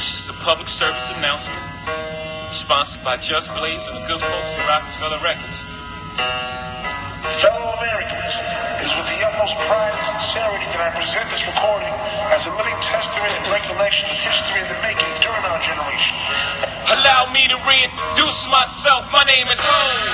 This is a public service announcement sponsored by Just Blaze and the good folks at Rockefeller Records. Fellow Americans, it is with the utmost pride and sincerity that I present this recording as a living testament and recollection of history in the making during our generation. Allow me to reintroduce myself. My name is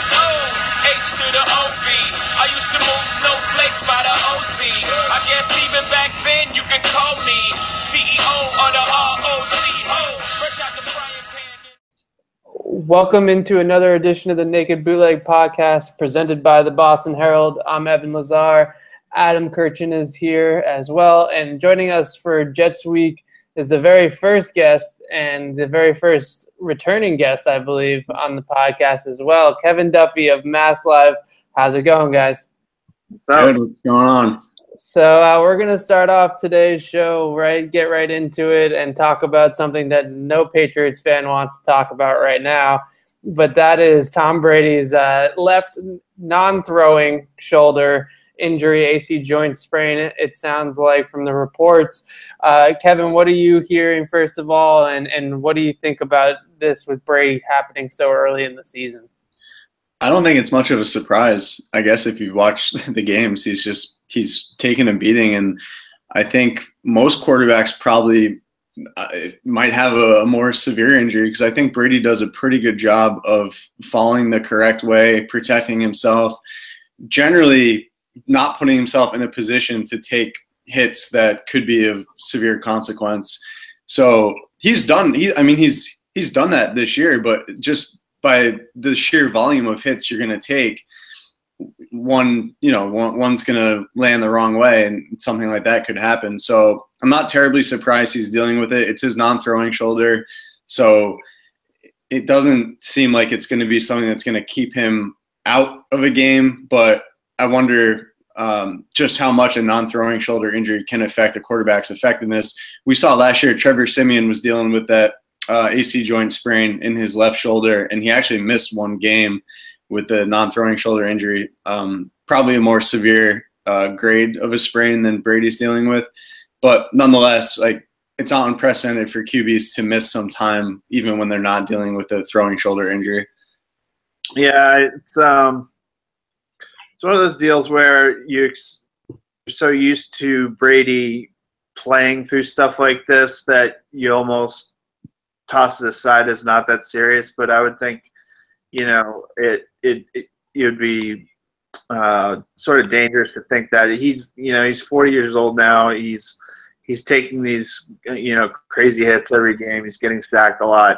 H to the OV. I used to move snowflakes by the OZ. I guess even back then you could call me CEO of the ROC. Fresh out the frying pan. Welcome into another edition of the Naked Bootleg Podcast presented by the Boston Herald. I'm Evan Lazar. Adam Kirchin is here as well. And joining us for Jets Week is the very first guest and the very first returning guest, I believe, on the podcast as well, Kevin Duffy of Mass Live. How's it going, guys? Good. What's going on? So we're going to start off today's show, get right into it and talk about something that no Patriots fan wants to talk about right now, but that is Tom Brady's left non-throwing shoulder injury, AC joint sprain, it sounds like from the reports. Kevin, what are you hearing, first of all, and what do you think about this with Brady happening so early in the season? I don't think it's much of a surprise. I guess if you watch the games, he's taken a beating, and I think most quarterbacks probably might have a more severe injury because I think Brady does a pretty good job of following the correct way, protecting himself, generally not putting himself in a position to take hits that could be of severe consequence. So he's done that this year, but just by the sheer volume of hits you're going to take, one's going to land the wrong way and something like that could happen. So I'm not terribly surprised he's dealing with it. It's his non-throwing shoulder. So it doesn't seem like it's going to be something that's going to keep him out of a game, but I wonder just how much a non-throwing shoulder injury can affect a quarterback's effectiveness. We saw last year Trevor Siemian was dealing with that AC joint sprain in his left shoulder, and he actually missed one game with the non-throwing shoulder injury. Probably a more severe grade of a sprain than Brady's dealing with. But nonetheless, it's not unprecedented for QBs to miss some time even when they're not dealing with a throwing shoulder injury. Yeah, it's one of those deals where you're so used to Brady playing through stuff like this that you almost toss it aside as not that serious. But I would think, it would be sort of dangerous to think that he's 40 years old now. He's taking these crazy hits every game. He's getting sacked a lot.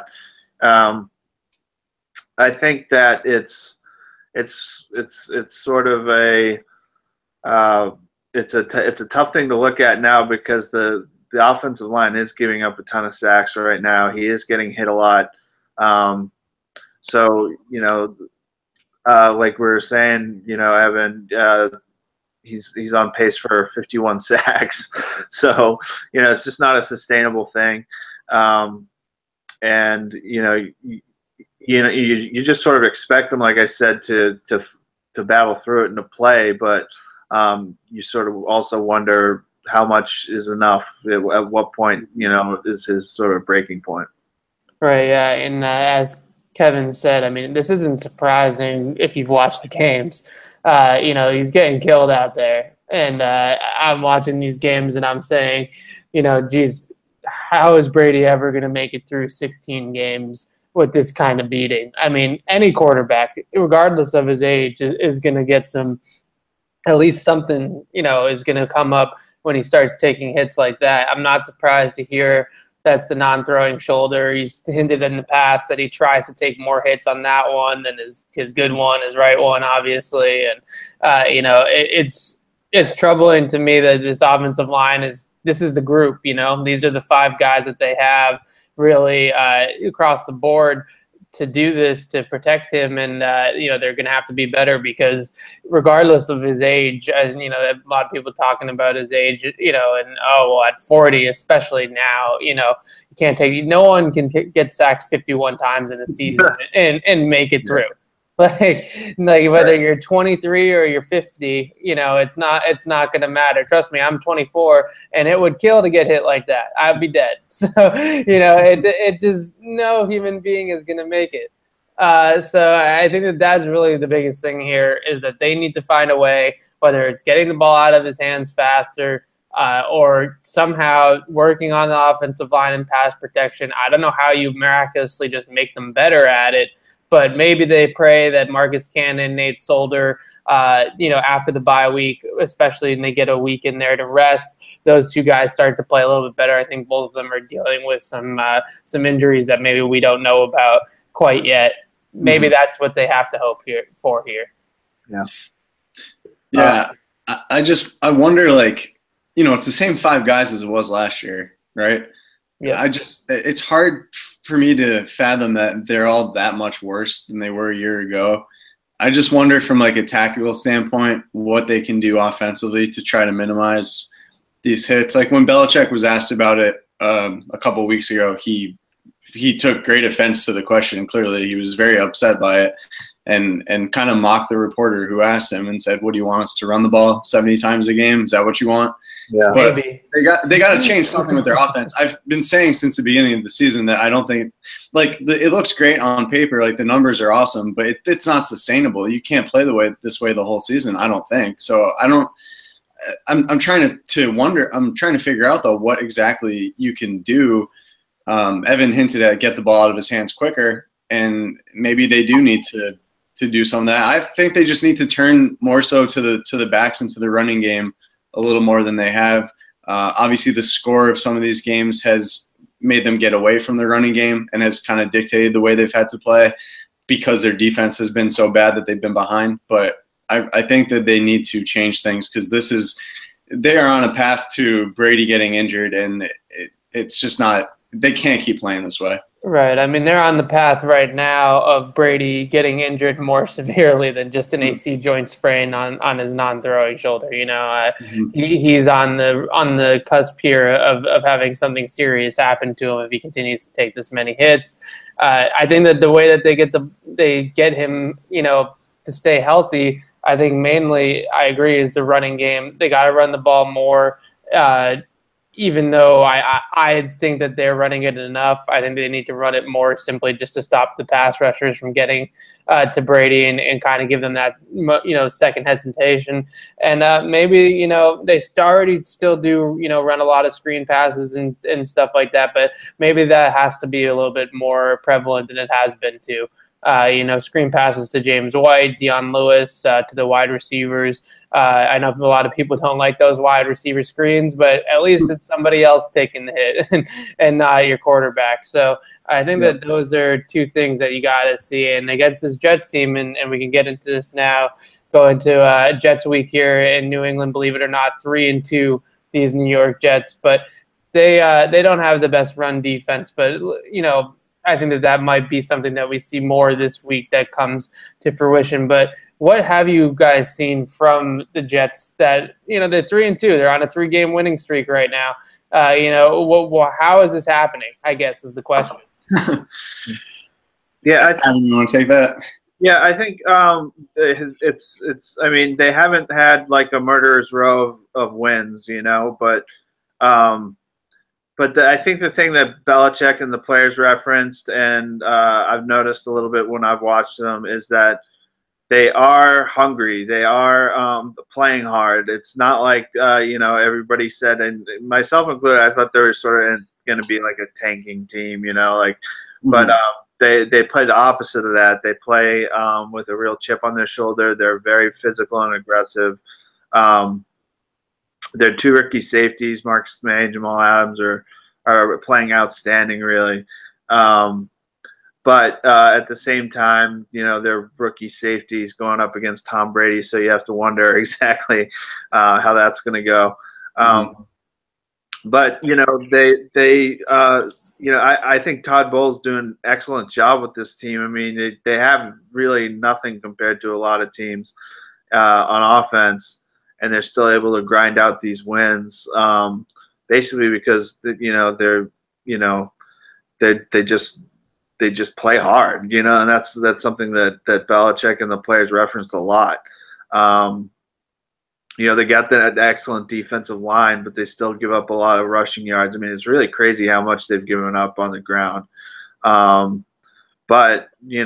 I think that it's sort of it's a tough thing to look at now because the offensive line is giving up a ton of sacks right now. He is getting hit a lot. So like we were saying, Evan, he's on pace for 51 sacks. So it's just not a sustainable thing. And you just sort of expect them, like I said, to battle through it and to play, but you sort of also wonder how much is enough. At what point, is his sort of breaking point. Right. Yeah. And as Kevin said, I mean, this isn't surprising if you've watched the games. He's getting killed out there, and I'm watching these games and I'm saying, geez, how is Brady ever going to make it through 16 games with this kind of beating? I mean, any quarterback, regardless of his age, is going to get at least something, is going to come up when he starts taking hits like that. I'm not surprised to hear that's the non-throwing shoulder. He's hinted in the past that he tries to take more hits on that one than his good one, his right one, obviously. And, it's troubling to me that this offensive line this is the group, These are the five guys that they have really across the board to do this, to protect him, and they're going to have to be better because regardless of his age, and a lot of people talking about his age, at 40, especially now, you can't take. No one can get sacked 51 times in a season and make it through. Like whether you're 23 or you're 50, it's not going to matter. Trust me, I'm 24, and it would kill to get hit like that. I'd be dead. So it just no human being is going to make it. So I think that's really the biggest thing here is that they need to find a way, whether it's getting the ball out of his hands faster. Or somehow working on the offensive line and pass protection. I don't know how you miraculously just make them better at it, but maybe they pray that Marcus Cannon, Nate Solder, after the bye week, especially when they get a week in there to rest, those two guys start to play a little bit better. I think both of them are dealing with some injuries that maybe we don't know about quite yet. Maybe that's what they have to hope for here. Yeah. Yeah. I wonder, it's the same 5 guys as it was last year, right? Yeah. It's hard for me to fathom that they're all that much worse than they were a year ago. I just wonder from a tactical standpoint what they can do offensively to try to minimize these hits. Like when Belichick was asked about it a couple of weeks ago, he took great offense to the question. Clearly, he was very upset by it. And kind of mocked the reporter who asked him and said, "What do you want us to run the ball 70 times a game? Is that what you want?" Yeah, but maybe they got to change something with their offense. I've been saying since the beginning of the season that I don't think it looks great on paper, the numbers are awesome, but it's not sustainable. You can't play this way the whole season. I don't think so. I'm trying to wonder. I'm trying to figure out though what exactly you can do. Evan hinted at get the ball out of his hands quicker, and maybe they do need to do some of that. I think they just need to turn more so to the backs and to the running game a little more than they have. Obviously, the score of some of these games has made them get away from the running game and has kind of dictated the way they've had to play because their defense has been so bad that they've been behind. But I think that they need to change things because they are on a path to Brady getting injured, and it's just not – they can't keep playing this way. Right. I mean, they're on the path right now of Brady getting injured more severely than just an AC joint sprain on his non-throwing shoulder. He's on the cusp here of having something serious happen to him if he continues to take this many hits. I think that the way that they get him, to stay healthy, I think mainly I agree is the running game. They got to run the ball more. Even though I think that they're running it enough, I think they need to run it more simply just to stop the pass rushers from getting to Brady and kind of give them that, second hesitation. And maybe, they already still do, run a lot of screen passes and stuff like that, but maybe that has to be a little bit more prevalent than it has been too. Screen passes to James White, Dion Lewis, to the wide receivers. I know a lot of people don't like those wide receiver screens, but at least it's somebody else taking the hit and not your quarterback. So I think that those are two things that you got to see. And against this Jets team, and we can get into this now, go into Jets week here in New England, believe it or not, 3-2, these New York Jets. But they don't have the best run defense, but, I think that might be something that we see more this week that comes to fruition. But what have you guys seen from the Jets that, they're 3-2, they're on a 3-game winning streak right now. How is this happening, I guess, is the question. Yeah. You want to take that? Yeah, I think it's. I mean, they haven't had a murderer's row of wins, but I think the thing that Belichick and the players referenced, and I've noticed a little bit when I've watched them, is that they are hungry. They are playing hard. It's not like everybody said, and myself included, I thought they were sort of going to be like a tanking team, But they play the opposite of that. They play with a real chip on their shoulder. They're very physical and aggressive. Their 2 rookie safeties, Marcus May and Jamal Adams, are playing outstanding, really. But at the same time, they're rookie safeties going up against Tom Brady, so you have to wonder exactly how that's going to go. But I think Todd Bowles doing an excellent job with this team. I mean, they have really nothing compared to a lot of teams on offense, and they're still able to grind out these wins, basically because they just play hard, and that's something that Belichick and the players referenced a lot. They got that excellent defensive line, but they still give up a lot of rushing yards. I mean, it's really crazy how much they've given up on the ground. But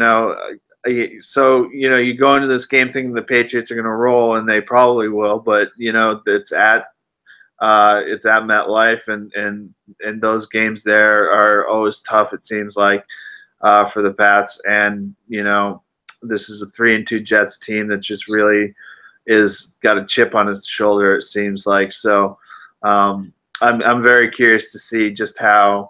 so you go into this game thinking the Patriots are going to roll, and they probably will. But it's at MetLife, and those games there are always tough. It seems like for the Pats, and this is a 3-2 Jets team that just really is got a chip on its shoulder. It seems like so. I'm very curious to see just how.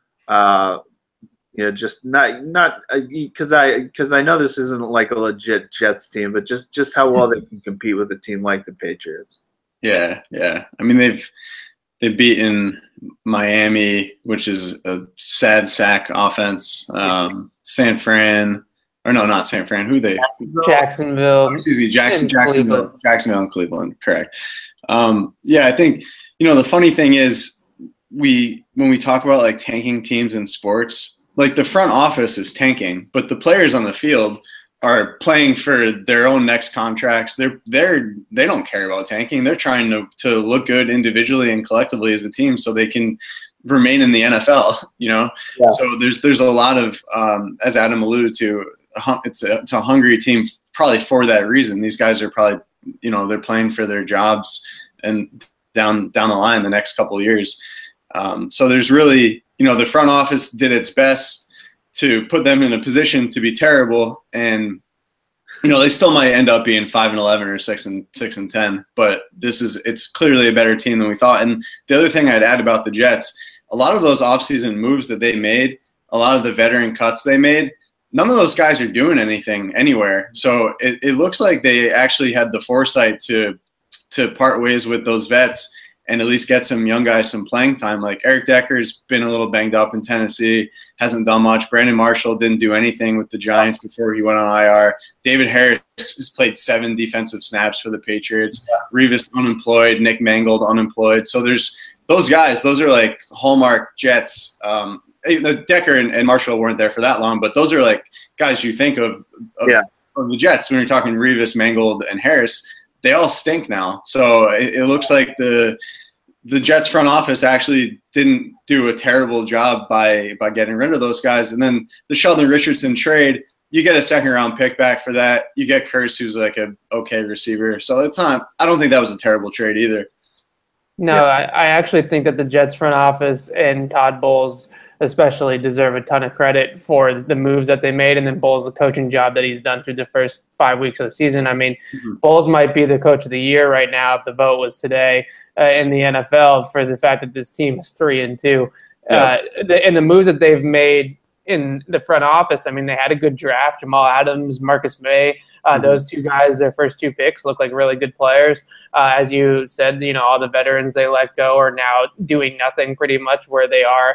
Just not because I know this isn't like a legit Jets team, but just how well they can compete with a team like the Patriots. Yeah. I mean, they've beaten Miami, which is a sad sack offense. San Fran, or no, not San Fran. Who they? Jacksonville. Oh, excuse me, Jacksonville and Cleveland. Correct. I think the funny thing is when we talk about like tanking teams in sports. Like the front office is tanking, but the players on the field are playing for their own next contracts. They don't care about tanking. They're trying to look good individually and collectively as a team so they can remain in the NFL. Yeah. So there's a lot of as Adam alluded to, it's a hungry team probably for that reason. These guys are probably they're playing for their jobs and down the line the next couple of years. So there's really. The front office did its best to put them in a position to be terrible, and they still might end up being 5-11 or 6-10. But it's clearly a better team than we thought. And the other thing I'd add about the Jets, a lot of those offseason moves that they made, a lot of the veteran cuts they made, none of those guys are doing anything anywhere. So it looks like they actually had the foresight to part ways with those vets and at least get some young guys some playing time. Like Eric Decker's been a little banged up in Tennessee, hasn't done much. Brandon Marshall didn't do anything with the Giants before he went on IR. David Harris has played 7 defensive snaps for the Patriots. Revis unemployed, Nick Mangold unemployed. So there's those guys. Those are like hallmark Jets. Decker and Marshall weren't there for that long, but those are like guys you think of the Jets when you're talking Revis, Mangold, and Harris. They all stink now. So it looks like the Jets front office actually didn't do a terrible job by getting rid of those guys. And then the Sheldon Richardson trade, you get a second-round pick back for that. You get Kearse, who's like an okay receiver. So it's not – I don't think that was a terrible trade either. No, I actually think that the Jets front office and Todd Bowles especially deserve a ton of credit for the moves that they made, and then Bowles, the coaching job that he's done through the first 5 weeks of the season. I mean, Bowles might be the coach of the year right now if the vote was today in the NFL for the fact that this team is 3-2. And the moves that they've made in the front office, I mean, they had a good draft. Jamal Adams, Marcus May, those two guys, their first 2 picks look like really good players. As you said, all the veterans they let go are now doing nothing pretty much where they are.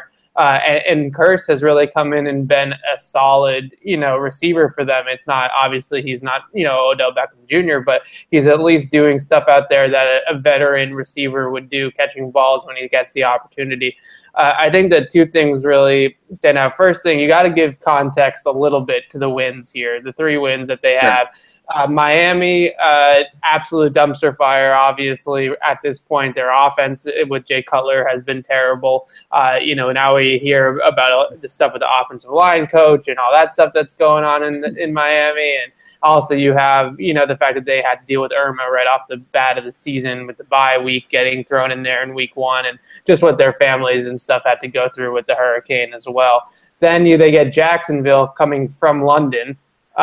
And Kearse has really come in and been a solid, receiver for them. It's not, obviously he's not, Odell Beckham Jr., but he's at least doing stuff out there that a veteran receiver would do, catching balls when he gets the opportunity. I think that 2 things really stand out. First thing, you got to give context a little bit to the wins here, the 3 wins that they have. Miami, absolute dumpster fire, obviously, at this point. Their offense with Jay Cutler has been terrible. Now we hear about the stuff with the offensive line coach and all that stuff that's going on in Miami. And also you have, the fact that they had to deal with Irma right off the bat of the season with the bye week getting thrown in there in week 1 and just what their families and stuff had to go through with the hurricane as well. Then they get Jacksonville coming from London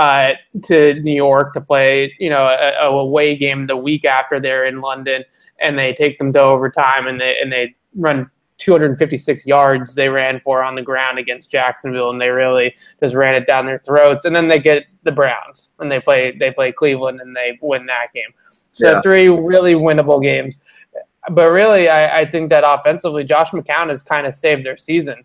to New York to play, a away game the week after they're in London, and they take them to overtime, and they run 256 yards they ran for on the ground against Jacksonville, and they really just ran it down their throats. And then they get the Browns, and they play Cleveland, and they win that game. So 3 really winnable games. But really, I think that offensively, Josh McCown has kind of saved their season.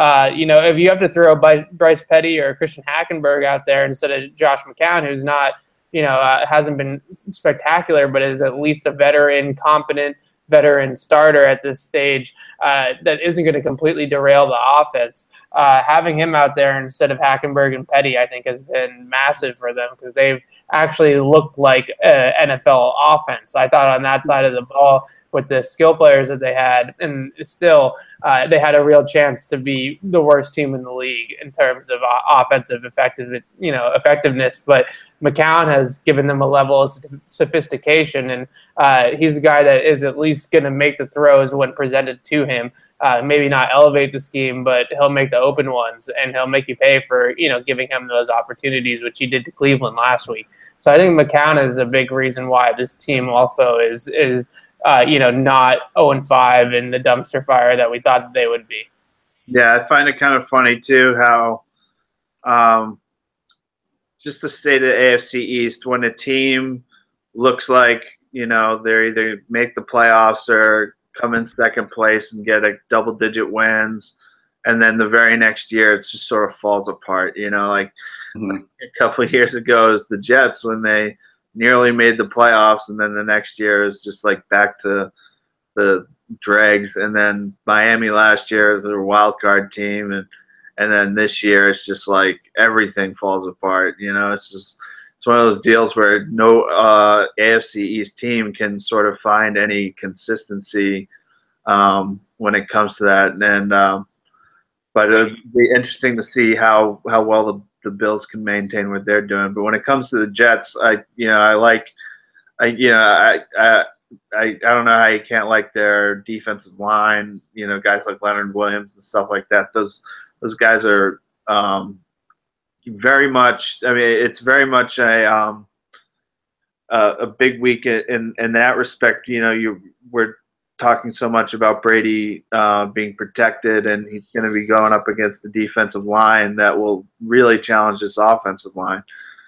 If you have to throw Bryce Petty or Christian Hackenberg out there instead of Josh McCown, who's not, hasn't been spectacular, but is at least a veteran, competent veteran starter at this stage that isn't going to completely derail the offense. Having him out there instead of Hackenberg and Petty, I think, has been massive for them because they've actually looked like NFL offense. I thought on that side of the ball with the skill players that they had, and still they had a real chance to be the worst team in the league in terms of offensive effectiveness. But McCown has given them a level of sophistication, and he's a guy that is at least going to make the throws when presented to him. Maybe not elevate the scheme, but he'll make the open ones, and he'll make you pay for giving him those opportunities, which he did to Cleveland last week. So I think McCown is a big reason why this team also is not 0-5 in the dumpster fire that we thought that they would be. Yeah, I find it kind of funny too how just the state of the AFC East, when a team looks like they either make the playoffs or come in second place and get a double-digit wins, and then the very next year it just sort of falls apart. Like a couple of years ago is the Jets when they nearly made the playoffs, and then the next year is just like back to the dregs. And then Miami last year, their wild card team, and then this year it's just like everything falls apart. It's one of those deals where no AFC East team can sort of find any consistency when it comes to that. And but it would be interesting to see how well the Bills can maintain what they're doing. But when it comes to the Jets, I don't know how you can't like their defensive line. Guys like Leonard Williams and stuff like that. Those guys are very much. I mean, it's very much a big week in that respect. We're talking so much about Brady being protected, and he's going to be going up against the defensive line that will really challenge this offensive line.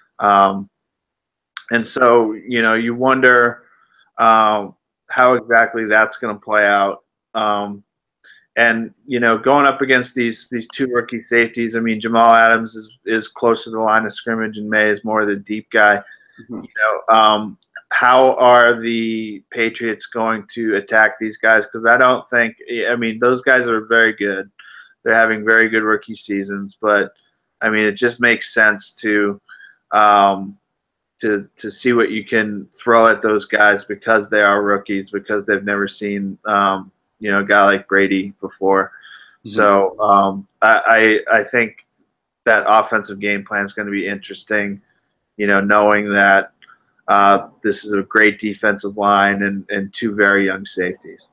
And so, you wonder how exactly that's going to play out. And going up against these two rookie safeties, I mean, Jamal Adams is close to the line of scrimmage, and May is more the deep guy. Mm-hmm. How are the Patriots going to attack these guys? Because I don't think – I mean, those guys are very good. They're having very good rookie seasons. But, I mean, it just makes sense to see what you can throw at those guys because they are rookies, because they've never seen a guy like Brady before. Mm-hmm. So I think that offensive game plan is going to be interesting, knowing that this is a great defensive line and two very young safeties.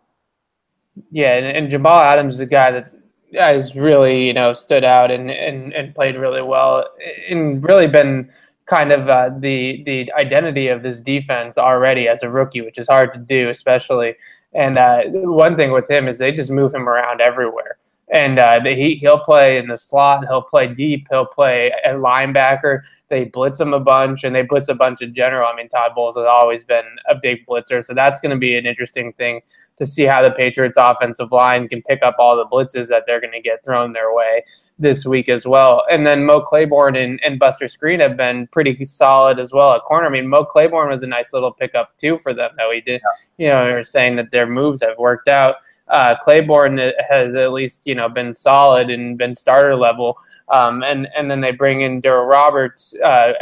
Yeah, and Jamal Adams is a guy that has really, stood out and played really well and really been kind of the identity of this defense already as a rookie, which is hard to do, especially. And one thing with him is they just move him around everywhere. And he'll play in the slot. He'll play deep. He'll play a linebacker. They blitz him a bunch, and they blitz a bunch in general. I mean, Todd Bowles has always been a big blitzer, so that's going to be an interesting thing to see how the Patriots' offensive line can pick up all the blitzes that they're going to get thrown their way this week as well. And then Mo Claiborne and Buster Skrine have been pretty solid as well at corner. I mean, Mo Claiborne was a nice little pickup, too, for them, though. He did, they're saying that their moves have worked out. Claiborne has at least, been solid and been starter level. And then they bring in Darryl Roberts,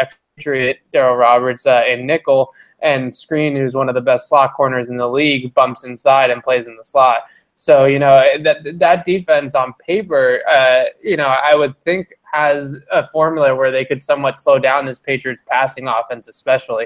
Darryl Roberts in nickel, and Skrine, who's one of the best slot corners in the league, bumps inside and plays in the slot. So, that defense on paper, I would think has a formula where they could somewhat slow down this Patriots passing offense, especially.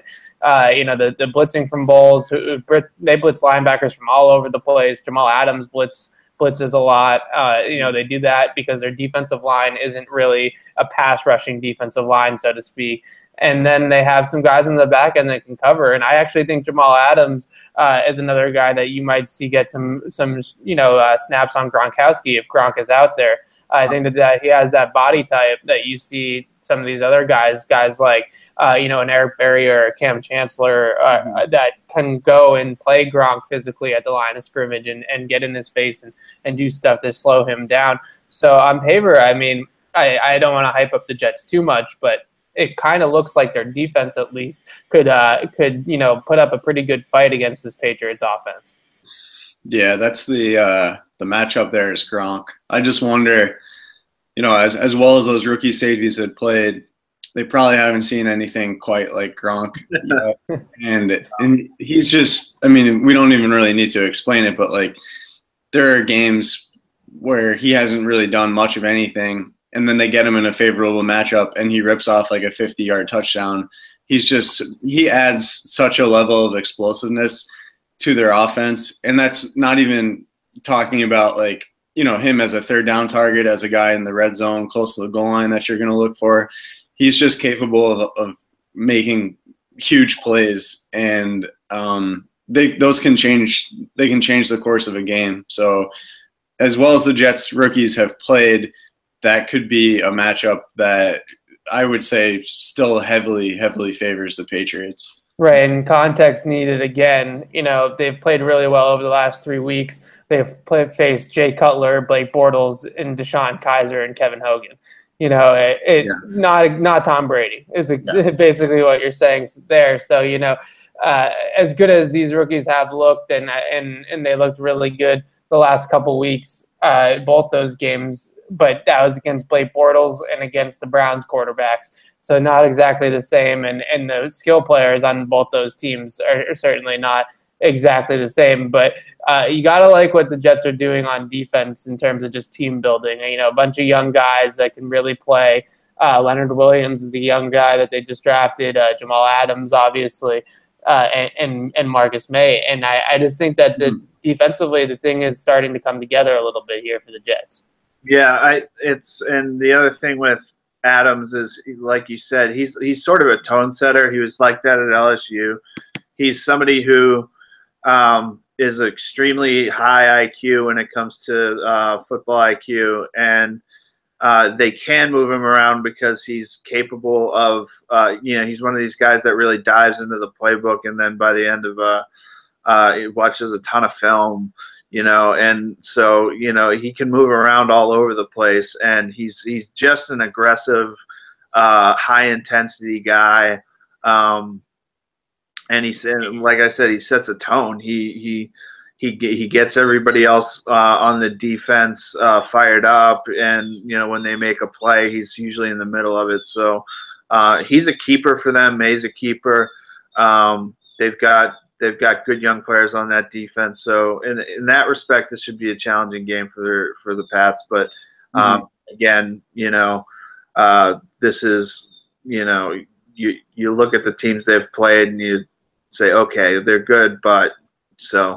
The blitzing from Bowles, they blitz linebackers from all over the place. Jamal Adams blitzes a lot. They do that because their defensive line isn't really a pass rushing defensive line, so to speak. And then they have some guys in the back end that can cover. And I actually think Jamal Adams is another guy that you might see get some snaps on Gronkowski if Gronk is out there. I think that he has that body type that you see some of these other guys like, an Eric Berry or a Cam Chancellor that can go and play Gronk physically at the line of scrimmage and get in his face and do stuff to slow him down. So on paper, I mean, I don't want to hype up the Jets too much, but it kind of looks like their defense at least could put up a pretty good fight against this Patriots offense. Yeah, that's the matchup there is Gronk. I just wonder, as well as those rookie safeties had played, they probably haven't seen anything quite like Gronk yet. And he's just, I mean, we don't even really need to explain it, but like there are games where he hasn't really done much of anything, and then they get him in a favorable matchup and he rips off like a 50-yard touchdown. He adds such a level of explosiveness to their offense. And that's not even talking about like, him as a third down target, as a guy in the red zone close to the goal line that you're going to look for. He's just capable of making huge plays, and those can change. They can change the course of a game. So, as well as the Jets rookies have played, that could be a matchup that I would say still heavily favors the Patriots. Right, and context needed again. They've played really well over the last 3 weeks. They've faced Jay Cutler, Blake Bortles, and DeShone Kizer and Kevin Hogan. Not Tom Brady is basically what you're saying there. So as good as these rookies have looked, and they looked really good the last couple weeks, both those games. But that was against Blake Bortles and against the Browns quarterbacks. So not exactly the same. And the skill players on both those teams are certainly not exactly the same. But you got to like what the Jets are doing on defense in terms of just team building. A bunch of young guys that can really play. Leonard Williams is a young guy that they just drafted. Jamal Adams, obviously, and Marcus May. And I just think that defensively, the thing is starting to come together a little bit here for the Jets. Yeah, and the other thing with Adams is, like you said, he's sort of a tone setter. He was like that at LSU. He's somebody who is extremely high IQ when it comes to football IQ, and they can move him around because he's capable of, he's one of these guys that really dives into the playbook, and then by the end of he watches a ton of film. And so, he can move around all over the place, and he's just an aggressive, high intensity guy. And like I said, he sets a tone. He gets everybody else on the defense fired up, and when they make a play, he's usually in the middle of it. So he's a keeper for them. May's a keeper. They've got good young players on that defense. So in that respect, this should be a challenging game for the Pats. But again, this is, you look at the teams they've played and you say, okay, they're good, but so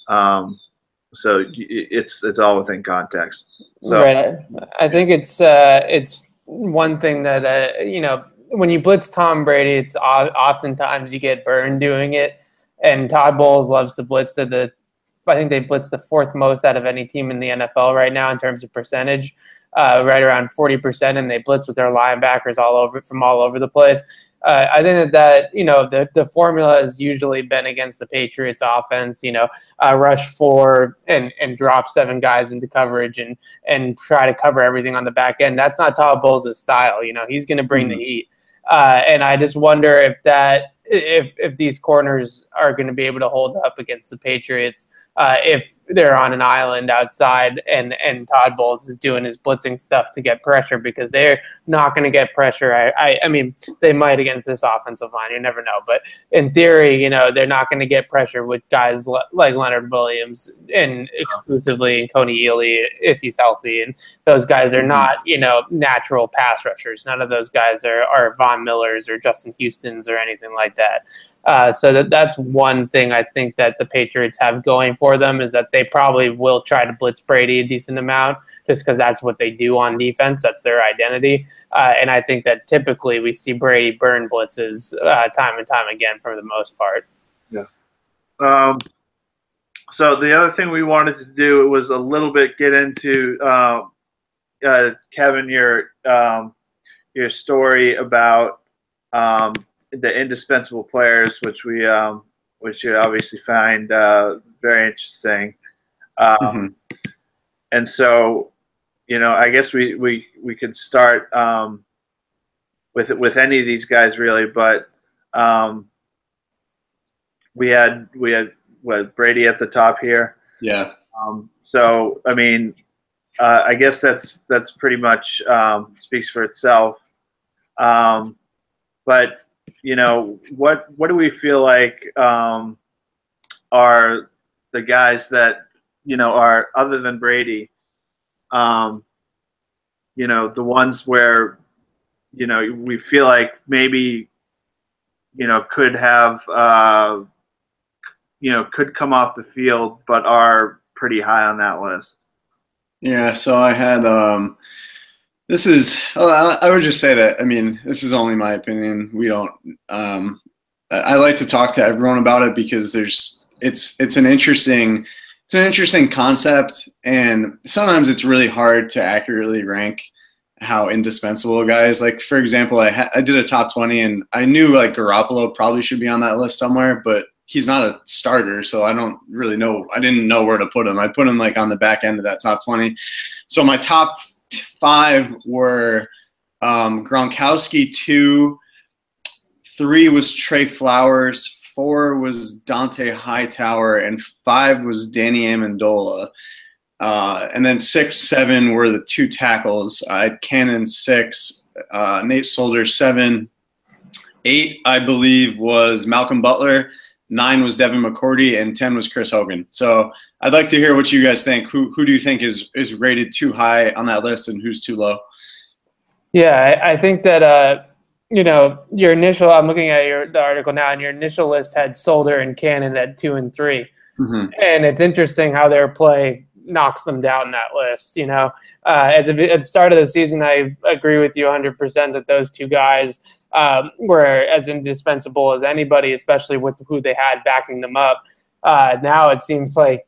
it's all within context. So. Right. I think it's one thing that when you blitz Tom Brady, it's oftentimes you get burned doing it. And Todd Bowles loves to blitz I think they blitz the fourth most out of any team in the NFL right now in terms of percentage, right around 40%, and they blitz with their linebackers from all over the place. I think that the formula has usually been against the Patriots offense, rush 4 and drop 7 guys into coverage and try to cover everything on the back end. That's not Todd Bowles' style. He's going to bring the heat. And I just wonder if these corners are going to be able to hold up against the Patriots if they're on an island outside and Todd Bowles is doing his blitzing stuff to get pressure, because they're not going to get pressure. I mean, they might against this offensive line. You never know. But in theory, they're not going to get pressure with guys like Leonard Williams and exclusively Coney Ealy if he's healthy. And those guys are not, natural pass rushers. None of those guys are Von Millers or Justin Houstons or anything like that. So that's one thing I think that the Patriots have going for them, is that they probably will try to blitz Brady a decent amount just because that's what they do on defense. That's their identity. And I think that typically we see Brady burn blitzes time and time again for the most part. Yeah. So the other thing we wanted to do was a little bit get into, Kevin, your story about the indispensable players, which you obviously find very interesting. And so, I guess we could start with any of these guys really, but we had Brady at the top here. Yeah. So I mean, I guess that's pretty much speaks for itself. But you know, what do we feel like are the guys that are other than Brady? The ones where we feel like maybe could have could come off the field, but are pretty high on that list. Yeah. So I had this is I would just say that, I mean, this is only my opinion. We don't I like to talk to everyone about it because it's an interesting concept, and sometimes it's really hard to accurately rank how indispensable a guy is. Like, for example, I did a top 20, and I knew like Garoppolo probably should be on that list somewhere, but he's not a starter, so I don't really know. I didn't know where to put him. I put him like on the back end of that top 20. So my top 5 were Gronkowski 2, 3 was Trey Flowers, 4 was Dante Hightower, and 5 was Danny Amendola. And then 6, 7 were the 2 tackles. I had Cannon 6, Nate Solder 7, 8 I believe was Malcolm Butler, 9 was Devin McCourty, and 10 was Chris Hogan. So I'd like to hear what you guys think. Who do you think is rated too high on that list, and who's too low? Yeah, I think that your initial. I'm looking at the article now, and your initial list had Solder and Cannon at 2 and 3, and it's interesting how their play knocks them down that list. At the start of the season, I agree with you 100% that those 2 guys were as indispensable as anybody, especially with who they had backing them up. Now it seems like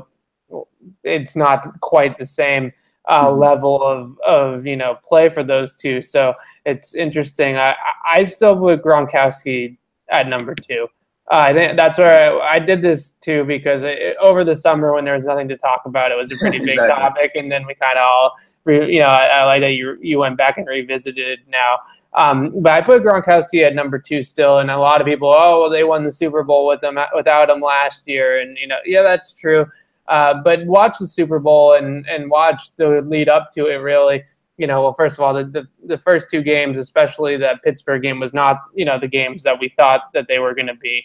it's not quite the same level of play for those 2. So it's interesting. I still put Gronkowski at number 2. I think that's where I did this too, because over the summer when there was nothing to talk about, it was a pretty big topic, and then we kind of all, I like that you went back and revisited it now. But I put Gronkowski at number 2 still, and a lot of people, they won the Super Bowl without him last year, and yeah, that's true. But watch the Super Bowl and watch the lead up to it. Really, well, first of all, the first 2 games, especially that Pittsburgh game, was not the games that we thought that they were going to be.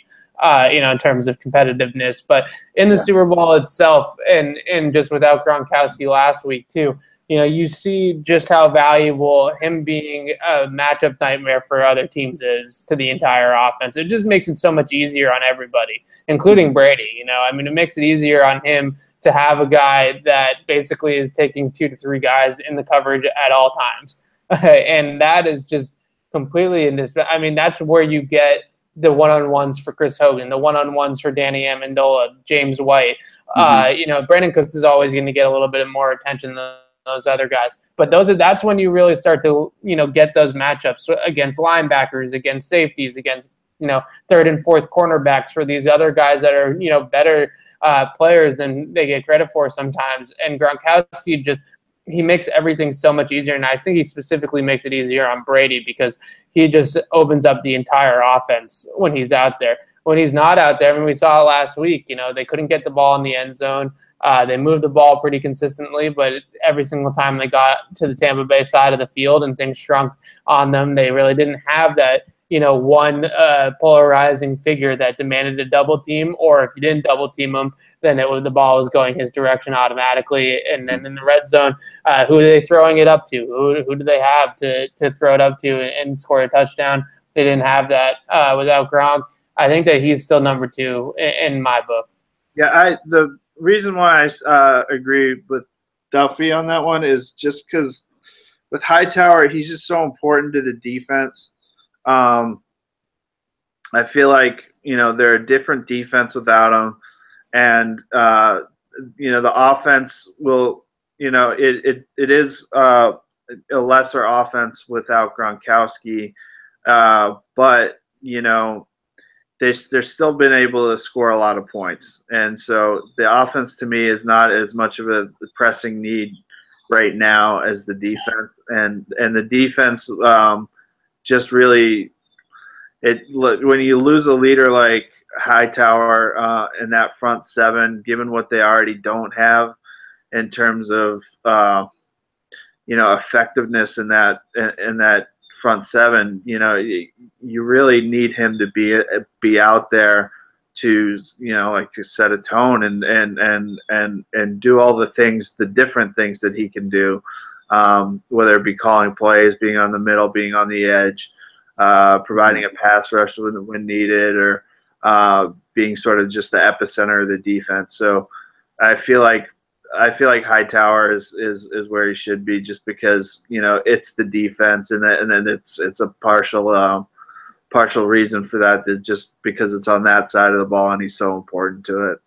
In terms of competitiveness, but in the Super Bowl itself, and just without Gronkowski last week too, you see just how valuable him being a matchup nightmare for other teams is to the entire offense. It just makes it so much easier on everybody, including Brady. It makes it easier on him to have a guy that basically is taking 2 to 3 guys in the coverage at all times, and that is just completely indispensable. That's where you get the one-on-ones for Chris Hogan, the one-on-ones for Danny Amendola, James White. Brandon Cooks is always going to get a little bit more attention than those other guys. But that's when you really start to, get those matchups against linebackers, against safeties, against, third and fourth cornerbacks for these other guys that are, better players than they get credit for sometimes. And Gronkowski he makes everything so much easier, and I think he specifically makes it easier on Brady because he just opens up the entire offense when he's out there. When he's not out there, we saw it last week, they couldn't get the ball in the end zone. They moved the ball pretty consistently, but every single time they got to the Tampa Bay side of the field and things shrunk on them, they really didn't have that, one polarizing figure that demanded a double team, or if you didn't double team him, then the ball was going his direction automatically. And then in the red zone, who are they throwing it up to? Who do they have to throw it up to and score a touchdown? They didn't have that without Gronk. I think that he's still number 2 in my book. Yeah, the reason why I agree with Duffy on that one is just because with Hightower, he's just so important to the defense. I feel like they're a different defense without him, and the offense will it is a lesser offense without Gronkowski, but they're still been able to score a lot of points, and so the offense to me is not as much of a pressing need right now as the defense, and the defense just really when you lose a leader like Hightower in that front seven, given what they already don't have in terms of effectiveness in that front seven. You really need him to be out there to to set a tone and do all the different things that he can do, whether it be calling plays, being on the middle, being on the edge, providing a pass rush when needed, or being sort of just the epicenter of the defense. So I feel like Hightower is where he should be, just because it's the defense, and then it's a partial reason for that, just because it's on that side of the ball and he's so important to it.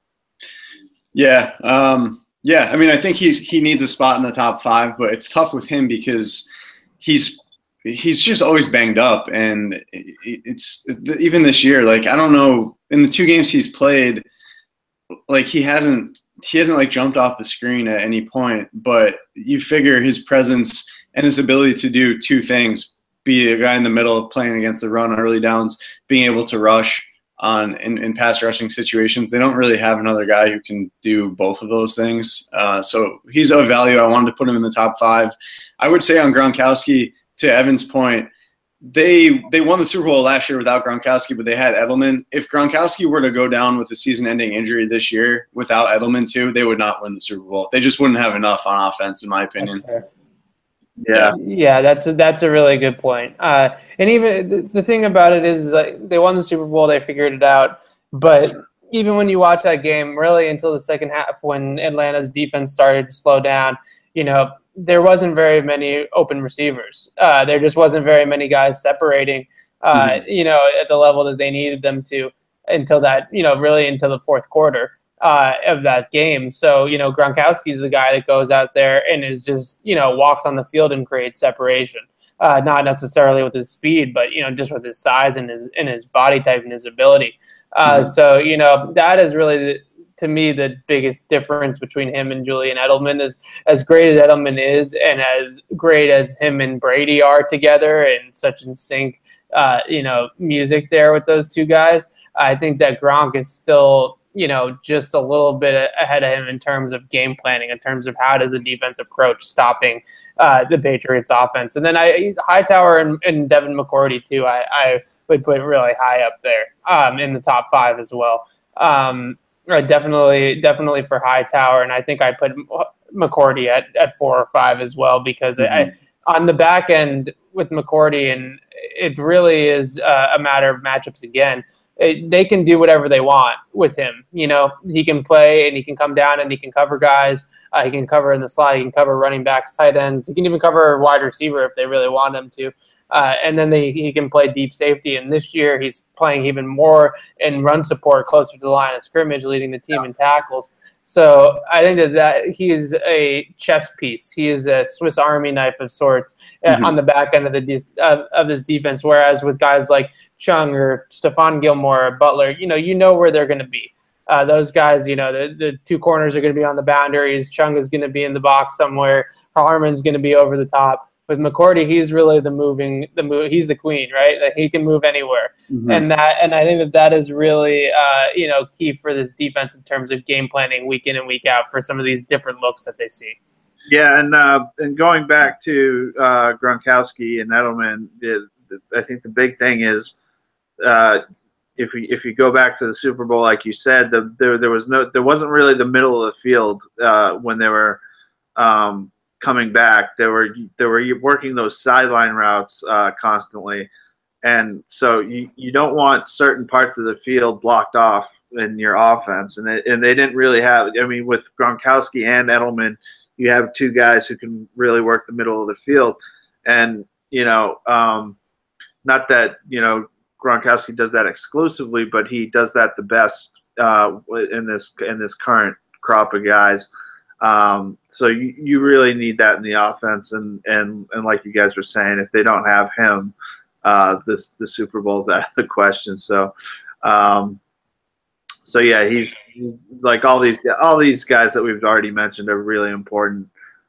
Yeah, I mean, I think he needs a spot in the top 5, but it's tough with him because he's just always banged up, and it's even this year. Like, I don't know, in the 2 games he's played, like he hasn't like jumped off the screen at any point. But you figure his presence and his ability to do 2 things: be a guy in the middle playing against the run early downs, being able to rush in pass rushing situations. They don't really have another guy who can do both of those things. So he's of value. I wanted to put him in the top 5. I would say on Gronkowski, to Evan's point, they won the Super Bowl last year without Gronkowski, but they had Edelman. If Gronkowski were to go down with a season-ending injury this year without Edelman too, they would not win the Super Bowl. They just wouldn't have enough on offense, in my opinion. Yeah, that's a really good point. And even the thing about it is, like, they won the Super Bowl, they figured it out. But even when you watch that game, really until the second half, when Atlanta's defense started to slow down, there wasn't very many open receivers. There just wasn't very many guys separating, at the level that they needed them to until that, really until the fourth quarter of that game. So, Gronkowski's the guy that goes out there and is just, walks on the field and creates separation. Not necessarily with his speed, but, just with his size and his body type and his ability. So, that is really, to me, the biggest difference between him and Julian Edelman. Is as great as Edelman is, and as great as him and Brady are together, and such in sync, music there with those 2 guys. I think that Gronk is still, just a little bit ahead of him in terms of game planning, in terms of how does the defense approach stopping the Patriots offense. And then Hightower and Devin McCourty too, I would put really high up there in the top 5 as well. Definitely for Hightower, and I think I put McCourty at 4 or 5 as well, because on the back end with McCourty, and it really is a matter of matchups again. They can do whatever they want with him. He can play, and he can come down and he can cover guys. He can cover in the slot. He can cover running backs, tight ends. He can even cover a wide receiver if they really want him to. And then he can play deep safety. And this year he's playing even more in run support, closer to the line of scrimmage, leading the team in tackles. So I think that he is a chess piece. He is a Swiss Army knife of sorts on the back end of this defense. Whereas with guys like Chung or Stephon Gilmore or Butler, you know where they're going to be. Those guys, the 2 corners are going to be on the boundaries. Chung is going to be in the box somewhere. Harmon's going to be over the top. With McCourty, he's really he's the queen, right? Like, he can move anywhere. And I think that is really, key for this defense in terms of game planning week in and week out for some of these different looks that they see. Yeah, and going back to Gronkowski and Edelman, I think the big thing is, if you go back to the Super Bowl, like you said, there wasn't really the middle of the field when they were coming back. They were working those sideline routes constantly, and so you don't want certain parts of the field blocked off in your offense, and they didn't really have. I mean, with Gronkowski and Edelman, you have 2 guys who can really work the middle of the field, and not that Gronkowski does that exclusively, but he does that the best in this current crop of guys. So you really need that in the offense, and like you guys were saying, if they don't have him, the Super Bowl's out of the question. So yeah, he's like all these guys that we've already mentioned are really important.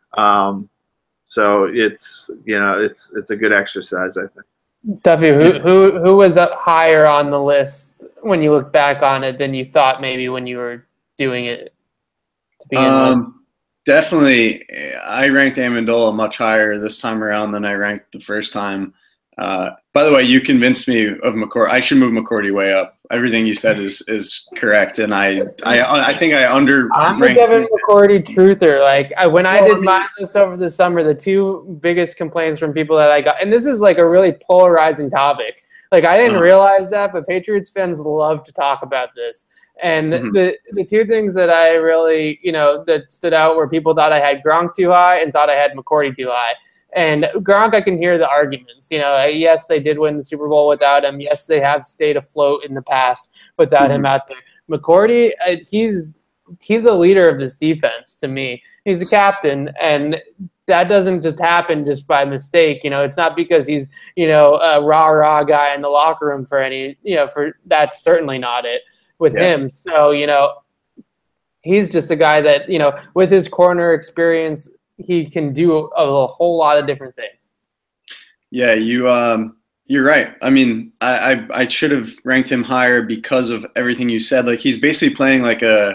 So it's a good exercise, I think. Duffy, who was up higher on the list when you look back on it than you thought maybe when you were doing it to begin with? Definitely, I ranked Amendola much higher this time around than I ranked the first time. By the way, you convinced me of McCourty. I should move McCourty way up. Everything you said is correct, and I think I under. I'm a Devin McCourty truther. Like when I did my list over the summer, the two biggest complaints from people that I got, and this is like a really polarizing topic. Like I didn't realize that, but Patriots fans love to talk about this. And the two things that I really, that stood out were people thought I had Gronk too high and thought I had McCourty too high. And Gronk, I can hear the arguments. Yes, they did win the Super Bowl without him. Yes, they have stayed afloat in the past without him out there. McCourty, he's the leader of this defense to me. He's a captain, and that doesn't just happen just by mistake. It's not because he's, a rah-rah guy in the locker room that's certainly not it with him. So, he's just a guy that, with his corner experience, he can do a whole lot of different things. Yeah, you're right. I mean, I should have ranked him higher because of everything you said. Like he's basically playing like a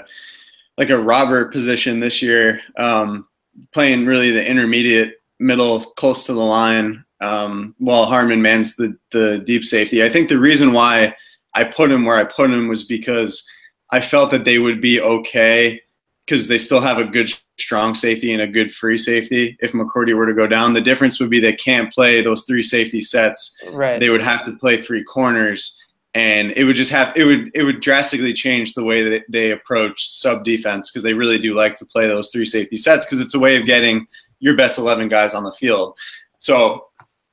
Robert position this year, playing really the intermediate middle, close to the line, while Harmon mans the deep safety. I think the reason why I put him where I put him was because I felt that they would be okay because they still have a good strong safety and a good free safety. If McCourty were to go down, the difference would be they can't play those three safety sets. Right. They would have to play three corners, and it would drastically change the way that they approach sub defense because they really do like to play those three safety sets because it's a way of getting your best 11 guys on the field. So,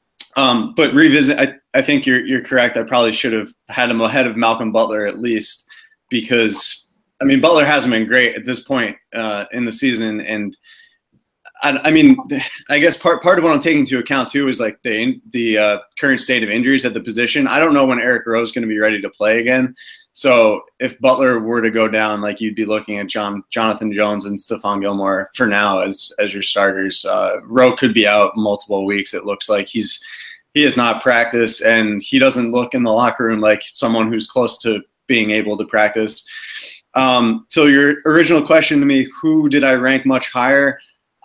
but revisit, I think you're correct. I probably should have had him ahead of Malcolm Butler at least because. I mean, Butler hasn't been great at this point in the season, and I mean, I guess part of what I'm taking into account too is like the current state of injuries at the position. I don't know when Eric Rowe is going to be ready to play again. So if Butler were to go down, like you'd be looking at Jonathan Jones and Stephon Gilmore for now as your starters. Rowe could be out multiple weeks. It looks like he has not practiced, and he doesn't look in the locker room like someone who's close to being able to practice. So your original question to me, who did I rank much higher?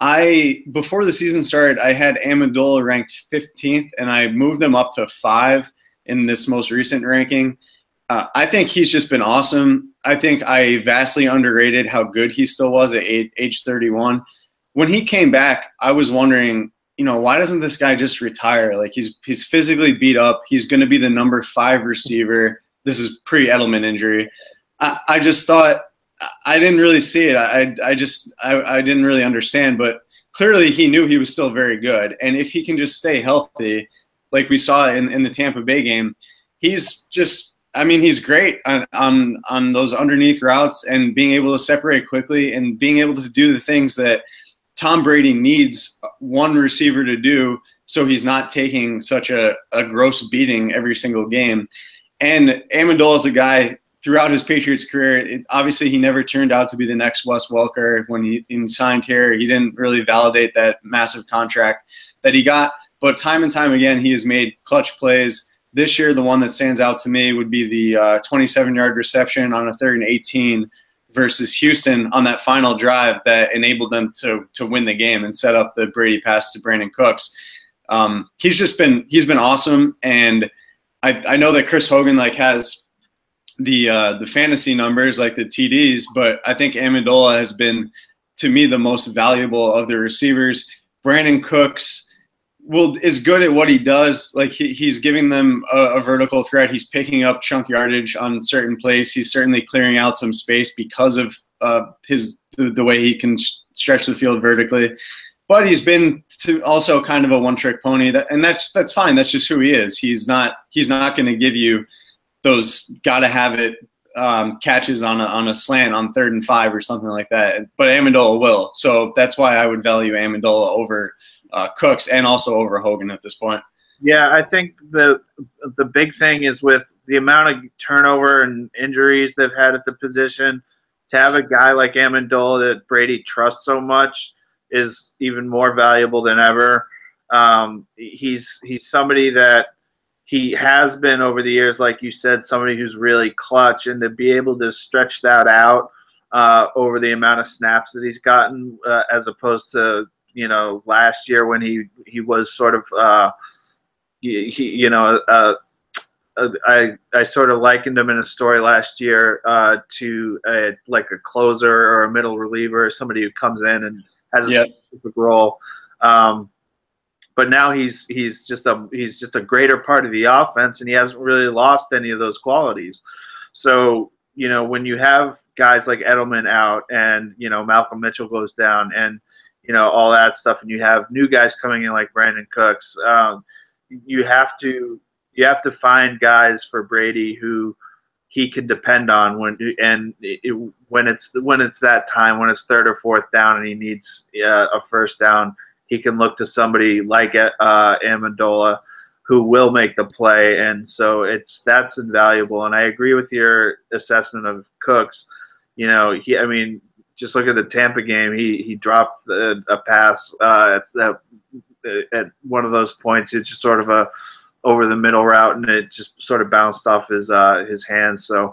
Before the season started, I had Amendola ranked 15th, and I moved him up to 5 in this most recent ranking. I think he's just been awesome. I think I vastly underrated how good he still was at age 31. When he came back, I was wondering, why doesn't this guy just retire? Like he's physically beat up. He's going to be the number 5 receiver. This is pre-Edelman injury. I just thought I didn't really see it. I didn't really understand, but clearly he knew he was still very good. And if he can just stay healthy, like we saw in the Tampa Bay game, he's great on those underneath routes and being able to separate quickly and being able to do the things that Tom Brady needs one receiver to do so he's not taking such a gross beating every single game. And Amendola is a guy throughout his Patriots career, obviously he never turned out to be the next Wes Welker. When he signed here, he didn't really validate that massive contract that he got. But time and time again, he has made clutch plays. This year, the one that stands out to me would be the 27-yard reception on a 3rd and 18 versus Houston on that final drive that enabled them to win the game and set up the Brady pass to Brandon Cooks. He's been awesome, and I know that Chris Hogan has the fantasy numbers, like the TDs, but I think Amendola has been, to me, the most valuable of the receivers. Brandon Cooks is good at what he does. Like he's giving them a vertical threat. He's picking up chunk yardage on certain plays. He's certainly clearing out some space because of the way he can stretch the field vertically. But he's been also kind of a one-trick pony, and that's fine. That's just who he is. He's not going to give you those gotta have it catches on a slant on 3rd and 5 or something like that. But Amendola will. So that's why I would value Amendola over Cooks and also over Hogan at this point. Yeah, I think the big thing is with the amount of turnover and injuries they've had at the position, to have a guy like Amendola that Brady trusts so much is even more valuable than ever. He's somebody that he has been over the years, like you said, somebody who's really clutch, and to be able to stretch that out over the amount of snaps that he's gotten, as opposed to last year when he was sort of I sort of likened him in a story last year to like a closer or a middle reliever, somebody who comes in and has a specific role. But now he's just a greater part of the offense, and he hasn't really lost any of those qualities. So when you have guys like Edelman out, and Malcolm Mitchell goes down, and all that stuff, and you have new guys coming in like Brandon Cooks, you have to find guys for Brady who he can depend on when it's that time, when it's third or fourth down and he needs a first down. He can look to somebody like Amendola who will make the play, and so that's invaluable. And I agree with your assessment of Cooks. Just look at the Tampa game. He dropped a pass at one of those points. It's just sort of a over the middle route, and it just sort of bounced off his hands. So,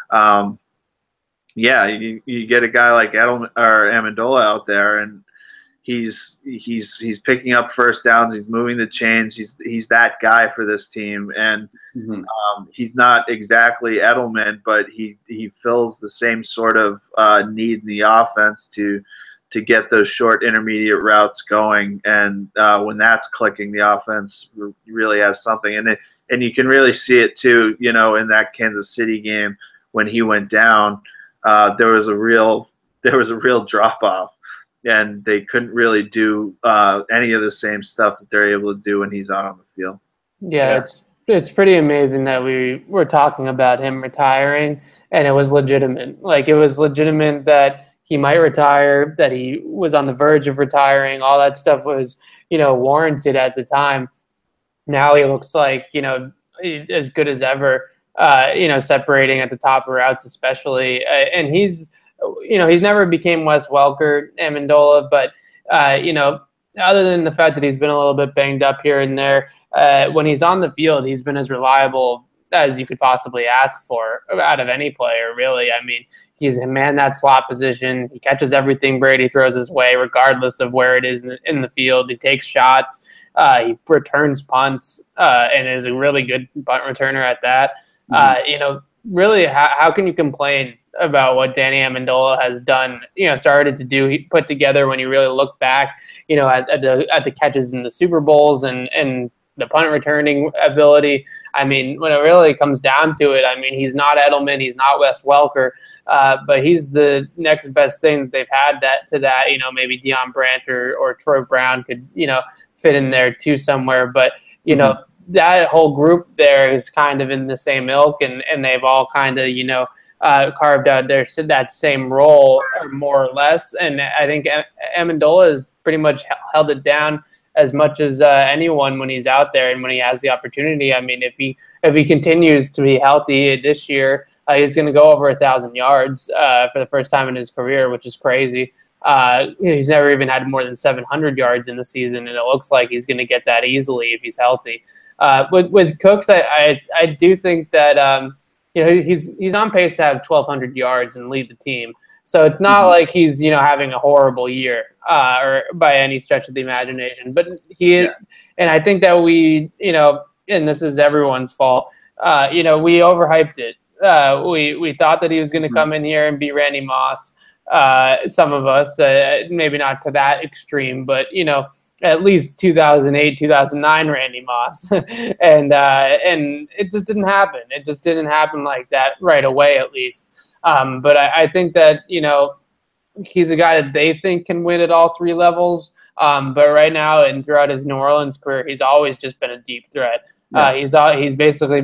you get a guy like Edelman or Amendola out there, and he's picking up first downs. He's moving the chains. He's that guy for this team, and he's not exactly Edelman, but he fills the same sort of need in the offense to get those short intermediate routes going. And when that's clicking, the offense really has something. And you can really see it too, in that Kansas City game when he went down, there was a real drop off, and they couldn't really do any of the same stuff that they're able to do when he's out on the field. Yeah. It's pretty amazing that we were talking about him retiring, and it was legitimate. Like, it was legitimate that he might retire, that he was on the verge of retiring. All that stuff was, warranted at the time. Now he looks like, as good as ever, separating at the top of routes especially. And he's never became Wes Welker, Amendola, but, other than the fact that he's been a little bit banged up here and there, when he's on the field, he's been as reliable as you could possibly ask for out of any player, really. I mean, he's manned that slot position. He catches everything Brady throws his way, regardless of where it is in the field. He takes shots. He returns punts, and is a really good punt returner at that. Really, how can you complain about what Danny Amendola has done? Started to do. He put together when you really look back. At the catches in the Super Bowls and the punt returning ability. I mean, when it really comes down to it, I mean, he's not Edelman, he's not Wes Welker, but he's the next best thing that they've had to that. Maybe Deion Branch or Troy Brown could, fit in there too somewhere. But, that whole group there is kind of in the same ilk, and they've all kind of, carved out that same role, more or less. And I think Amendola has pretty much held it down as much as anyone when he's out there and when he has the opportunity. I mean, if he continues to be healthy this year, he's going to go over 1,000 yards for the first time in his career, which is crazy. He's never even had more than 700 yards in the season, and it looks like he's going to get that easily if he's healthy. With Cooks, I do think that he's on pace to have 1,200 yards and lead the team. So it's not like he's, having a horrible year or by any stretch of the imagination. But he is, and I think that we, and this is everyone's fault, we overhyped it. We thought that he was going to come in here and beat Randy Moss. Some of us, maybe not to that extreme, but, at least 2008, 2009 Randy Moss. and it just didn't happen. It just didn't happen like that right away, at least. But I think that, he's a guy that they think can win at all three levels. But right now and throughout his New Orleans career, he's always just been a deep threat. He's basically,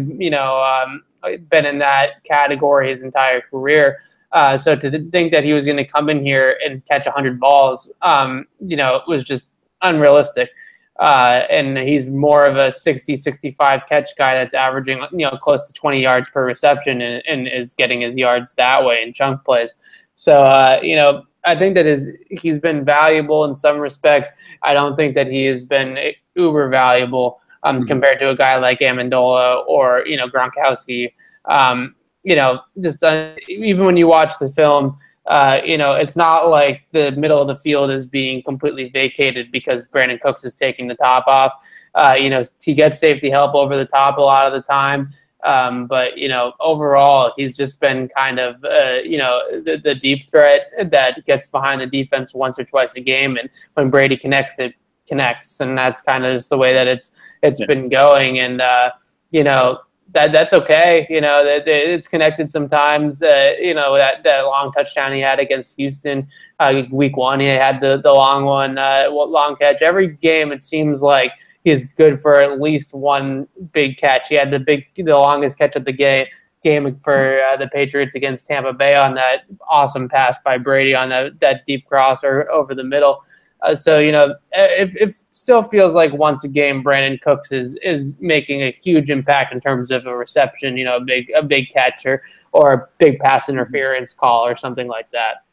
been in that category his entire career. So to think that he was going to come in here and catch 100 balls, was just unrealistic. And he's more of a 60, 65 catch guy that's averaging, close to 20 yards per reception and is getting his yards that way in chunk plays. So, I think that he's been valuable in some respects. I don't think that he has been uber valuable compared to a guy like Amendola or, Gronkowski. Just even when you watch the film, it's not like the middle of the field is being completely vacated because Brandon Cooks is taking the top off. He gets safety help over the top a lot of the time. But overall, he's just been kind of, the deep threat that gets behind the defense once or twice a game. And when Brady connects, it connects. And that's kind of just the way that it's been going. And, that's okay. It's connected sometimes. That long touchdown he had against Houston, week 1, he had the long one, long catch. Every game, it seems like he's good for at least one big catch. He had the longest catch of the game for the Patriots against Tampa Bay on that awesome pass by Brady on that deep crosser over the middle. So it still feels like once a game, Brandon Cooks is making a huge impact in terms of a reception, a big catcher or a big pass interference call or something like that.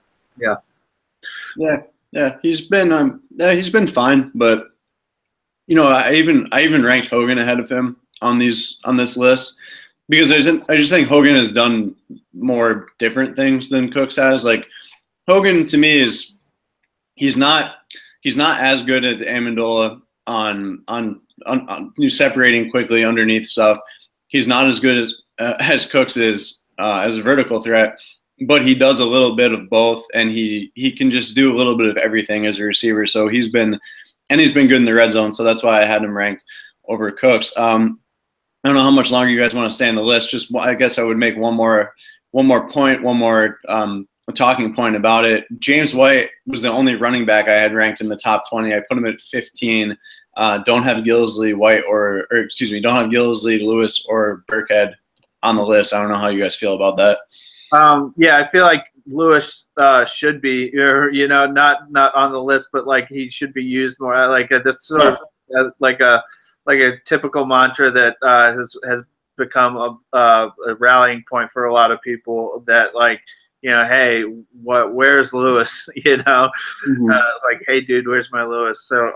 Yeah. He's been fine, but I even ranked Hogan ahead of him on this list because I just think Hogan has done more different things than Cooks has. Like Hogan to me he's not as good as Amendola on separating quickly underneath stuff. He's not as good as Cooks is as a vertical threat, but he does a little bit of both, and he can just do a little bit of everything as a receiver. So he's been good in the red zone. So that's why I had him ranked over Cooks. I don't know how much longer you guys want to stay on the list. Just I guess I would make one more point, a talking point about it. James White was the only running back I had ranked in the top 20. I put him at 15. Don't have Gillislee, White, don't have Gillislee, Lewis, or Burkhead on the list. I don't know how you guys feel about that. I feel like Lewis should be, not on the list, but like he should be used more. Like this sort of like a typical mantra that has become a rallying point for a lot of people. That like, hey, where's Lewis? Like, hey, dude, where's my Lewis? So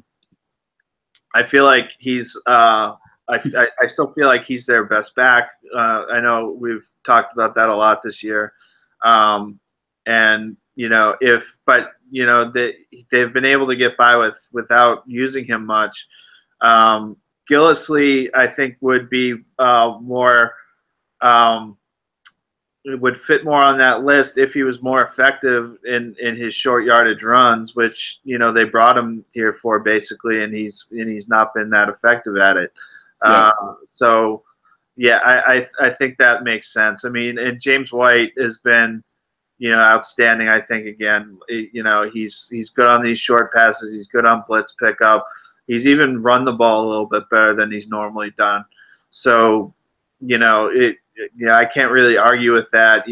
I feel like he's I still feel like he's their best back. I know we've talked about that a lot this year. They've been able to get by without using him much. Gillislee, I think, would be more. It would fit more on that list if he was more effective in his short yardage runs, which they brought him here for basically, and he's not been that effective at it. Yeah. I think that makes sense. I mean, and James White has been, outstanding. I think again, he's good on these short passes. He's good on blitz pickup. He's even run the ball a little bit better than he's normally done. So, I can't really argue with that.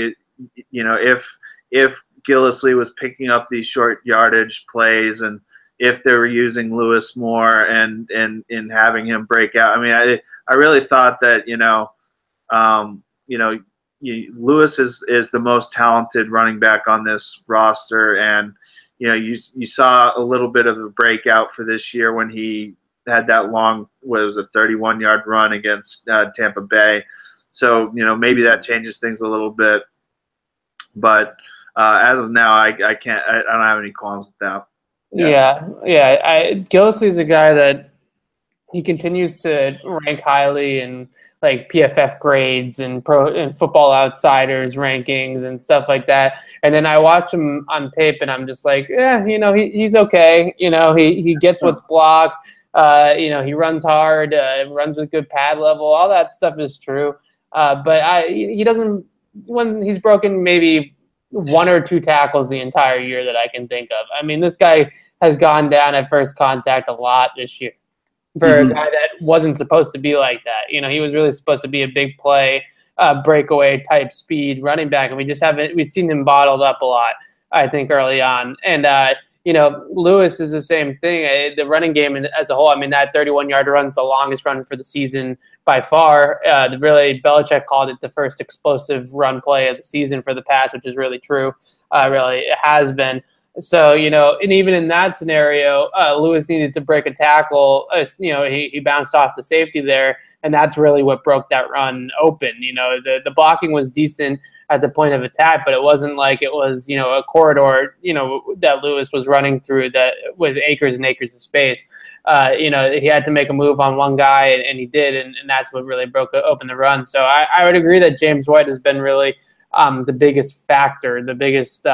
If Gillislee was picking up these short yardage plays, and if they were using Lewis more and having him break out, I mean, I really thought that Lewis is the most talented running back on this roster, and you saw a little bit of a breakout for this year when he had that long, 31-yard run against Tampa Bay. So, maybe that changes things a little bit. But as of now, I don't have any qualms with that. Gillislee is a guy that he continues to rank highly in like PFF grades and Football Outsiders rankings and stuff like that. And then I watch him on tape, and I'm just like, he's okay. He gets what's blocked. He runs hard, runs with good pad level. All that stuff is true. But he doesn't, when he's broken maybe one or two tackles the entire year that I can think of. I mean, this guy has gone down at first contact a lot this year for a guy that wasn't supposed to be like that. He was really supposed to be a big play, breakaway type speed running back, and we've seen him bottled up a lot, I think, early on. And, Lewis is the same thing. The running game as a whole, I mean, that 31-yard run is the longest run for the season by far. Really, Belichick called it the first explosive run play of the season for the pass, which is really true. Really, it has been. So, and even in that scenario, Lewis needed to break a tackle. He bounced off the safety there, and that's really what broke that run open. The blocking was decent at the point of attack, but it wasn't like it was, a corridor, that Lewis was running through that with acres and acres of space. He had to make a move on one guy, and he did, and that's what really broke open the run. So I would agree that James White has been really the biggest factor, the biggest,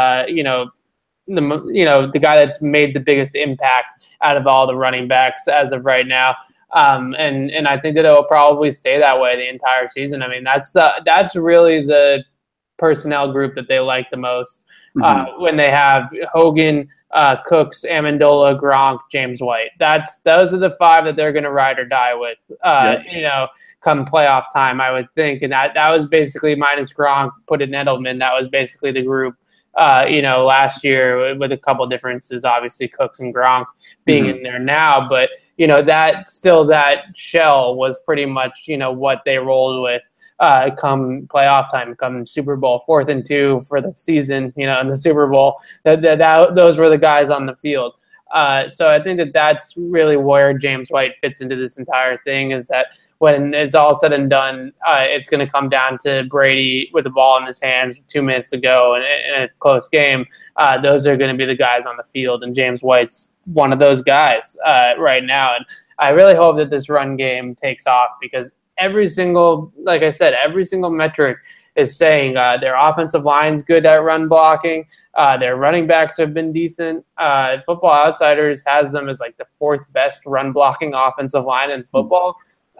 the guy that's made the biggest impact out of all the running backs as of right now. And I think that it will probably stay that way the entire season. I mean, that's really the personnel group that they like the most when they have Hogan, Cooks, Amendola, Gronk, James White. Those are the five that they're going to ride or die with. Come playoff time, I would think, and that was basically minus Gronk, put in Edelman. That was basically the group. Last year with a couple differences, obviously Cooks and Gronk being in there now, but that shell was pretty much what they rolled with come playoff time, come Super Bowl, 4th and 2 for the season, in the Super Bowl. Those were the guys on the field. So I think that's really where James White fits into this entire thing, is that when it's all said and done, it's going to come down to Brady with the ball in his hands with 2 minutes to go in a close game. Those are going to be the guys on the field, and James White's one of those guys right now. And I really hope that this run game takes off, because every single metric is saying their offensive line's good at run blocking. Their running backs have been decent. Football Outsiders has them as like the 4th best run blocking offensive line in football.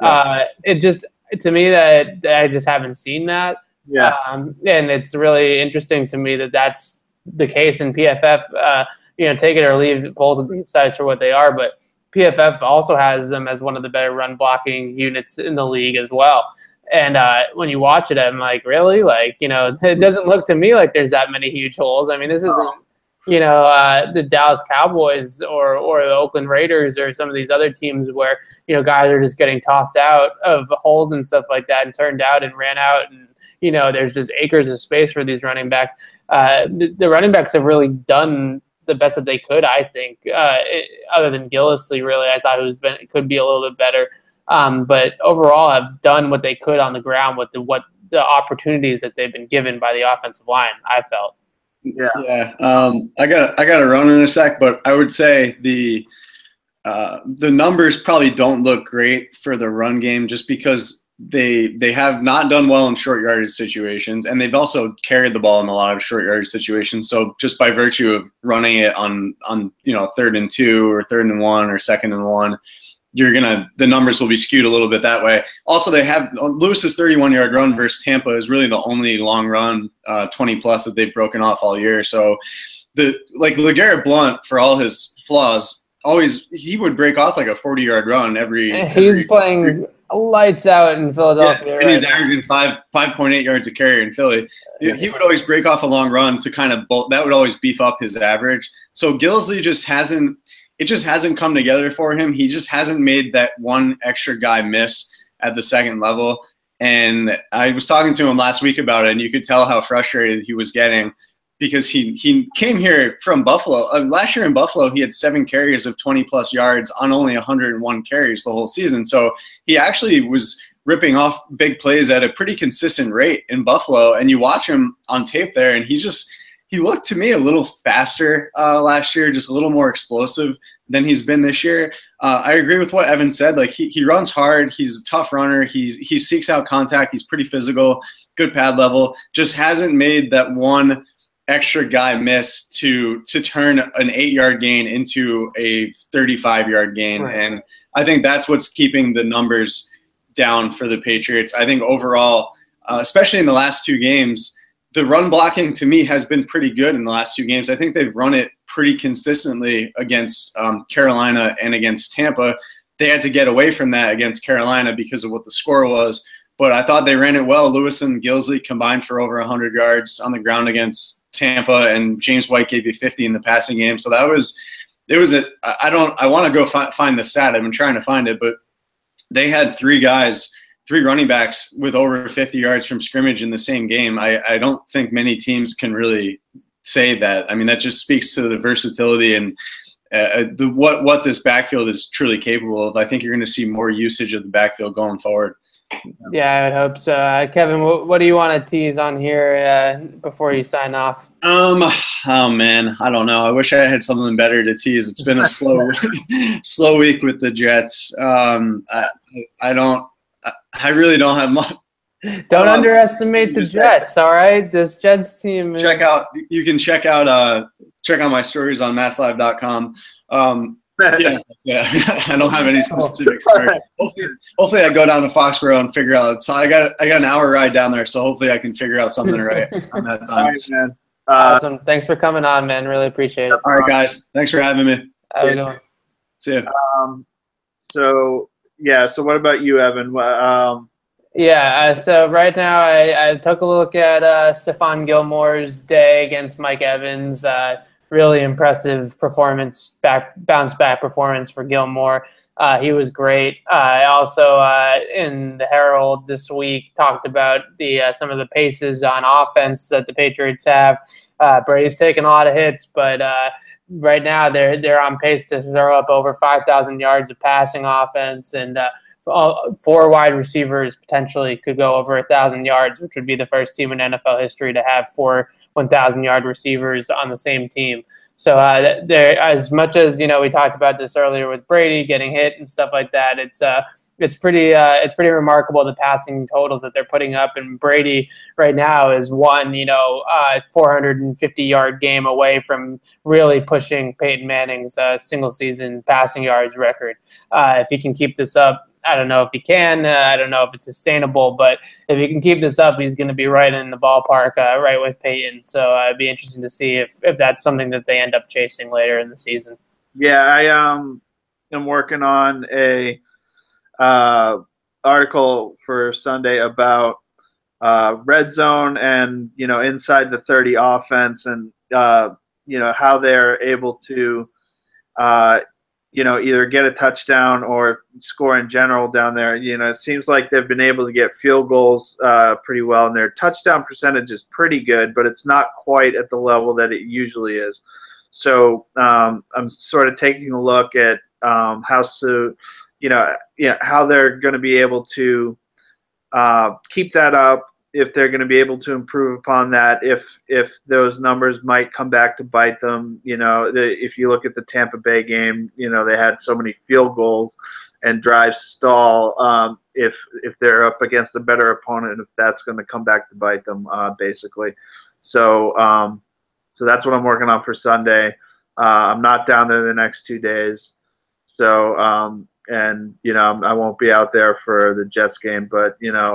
To me, that I just haven't seen that. Yeah. And it's really interesting to me that that's the case in PFF. Take it or leave both of these sites for what they are, but PFF also has them as one of the better run blocking units in the league as well. And when you watch it, I'm like, really? It doesn't look to me like there's that many huge holes. I mean, this isn't, the Dallas Cowboys or the Oakland Raiders or some of these other teams where, guys are just getting tossed out of holes and stuff like that and turned out and ran out. And, there's just acres of space for these running backs. The running backs have really done the best that they could, I think, other than Gillislee, really. I thought it could be a little bit better. But overall, have done what they could on the ground with the opportunities that they've been given by the offensive line, I felt. Yeah. I got to run in a sec, but I would say the numbers probably don't look great for the run game, just because they have not done well in short yardage situations, and they've also carried the ball in a lot of short yardage situations. So just by virtue of running it on 3rd and 2 or 3rd and 1 or 2nd and 1, the numbers will be skewed a little bit that way. Also, they have Lewis's 31-yard run versus Tampa is really the only long run 20+ that they've broken off all year. So LeGarrette Blount, for all his flaws, he would break off like a 40-yard run He's playing lights out in Philadelphia. And he's averaging 5.8 yards a carry in Philly. He would always break off a long run to kind of that would always beef up his average. So Gillislee just hasn't come together for him. He just hasn't made that one extra guy miss at the second level. And I was talking to him last week about it, and you could tell how frustrated he was getting, because he came here from Buffalo. Last year in Buffalo, he had 7 carries of 20+ yards on only 101 carries the whole season. So he actually was ripping off big plays at a pretty consistent rate in Buffalo. And you watch him on tape there, and he looked to me a little faster last year, just a little more explosive than he's been this year. I agree with what Evan said. He runs hard. He's a tough runner. He seeks out contact. He's pretty physical, good pad level. Just hasn't made that one extra guy miss to turn an 8-yard gain into a 35-yard gain. Right. And I think that's what's keeping the numbers down for the Patriots. I think overall, especially in the last 2 games, the run blocking to me has been pretty good in the last 2 games. I think they've run it pretty consistently against Carolina and against Tampa. They had to get away from that against Carolina because of what the score was. But I thought they ran it well. Lewis and Gillislee combined for over 100 yards on the ground against Tampa, and James White gave you 50 in the passing game. So I want to go find the stat. I've been trying to find it, but they had 3 running backs with over 50 yards from scrimmage in the same game. I don't think many teams can really say that. I mean, that just speaks to the versatility and what this backfield is truly capable of. I think you're going to see more usage of the backfield going forward. Yeah, I would hope so. Kevin, what do you want to tease on here before you sign off? Oh man, I don't know. I wish I had something better to tease. It's been a slow week with the Jets. I really don't have much. Don't underestimate the Jets. All right, this Jets team. You can check out my stories on MassLive.com. Yeah. I don't have any specifics. Hopefully, I go down to Foxborough and figure out. So I got an hour ride down there. So hopefully, I can figure out something right on that time. All right, man. Awesome. Thanks for coming on, man. Really appreciate it. All right, guys. Thanks for having me. How you doing? See you. So what about you, Evan? So right now I took a look at Stephon Gilmore's day against Mike Evans. Really impressive performance, bounce back performance for Gilmore. He was great. I also in the Herald this week talked about some of the paces on offense that the Patriots have. Brady's taken a lot of hits, but right now they're on pace to throw up over 5,000 yards of passing offense, and 4 wide receivers potentially could go over 1,000 yards, which would be the first team in NFL history to have 4 1,000-yard receivers on the same team. So there, as much as we talked about this earlier with Brady getting hit and stuff like that, it's pretty remarkable the passing totals that they're putting up. And Brady right now is 450-yard game away from really pushing Peyton Manning's single season passing yards record. If he can keep this up, I don't know if he can. I don't know if it's sustainable, but if he can keep this up, he's going to be right in the ballpark, right with Peyton. So it'd be interesting to see if that's something that they end up chasing later in the season. Yeah, I am working on a article for Sunday about red zone and inside the 30 offense and how they're able to either get a touchdown or score in general down there. It seems like they've been able to get field goals pretty well, and their touchdown percentage is pretty good, but it's not quite at the level that it usually is. So I'm sort of taking a look at how they're going to be able to keep that up, if they're going to be able to improve upon that, if those numbers might come back to bite them. If you look at the Tampa Bay game, they had so many field goals and drives stall. If they're up against a better opponent, if that's going to come back to bite them, basically. So that's what I'm working on for Sunday. I'm not down there the next 2 days. So, I won't be out there for the Jets game, but,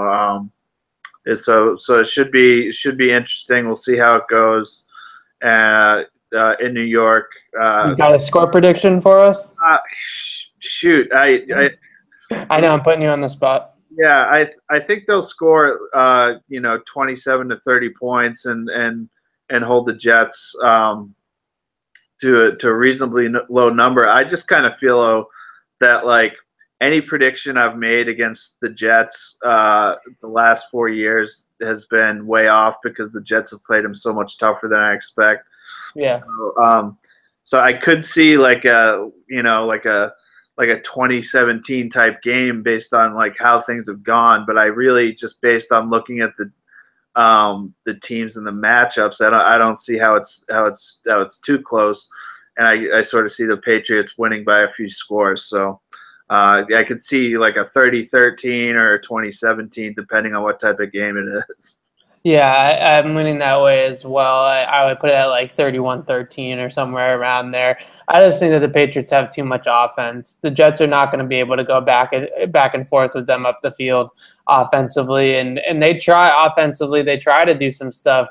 so it should be interesting. We'll see how it goes in New York. You got a score prediction for us? Shoot, I know I'm putting you on the spot. Yeah, I think they'll score 27 to 30 points and hold the Jets to a reasonably low number. I just kind of feel that like any prediction I've made against the Jets the last 4 years has been way off because the Jets have played them so much tougher than I expect. Yeah. So I could see like a 2017 type game based on like how things have gone, but I really just based on looking at the teams and the matchups, I don't see how it's too close, and I sort of see the Patriots winning by a few scores. So I could see like a 30-13 or a 20-17, depending on what type of game it is. Yeah, I'm leaning that way as well. I would put it at like 31-13 or somewhere around there. I just think that the Patriots have too much offense. The Jets are not going to be able to go back and forth with them up the field offensively, and they try offensively. They try to do some stuff,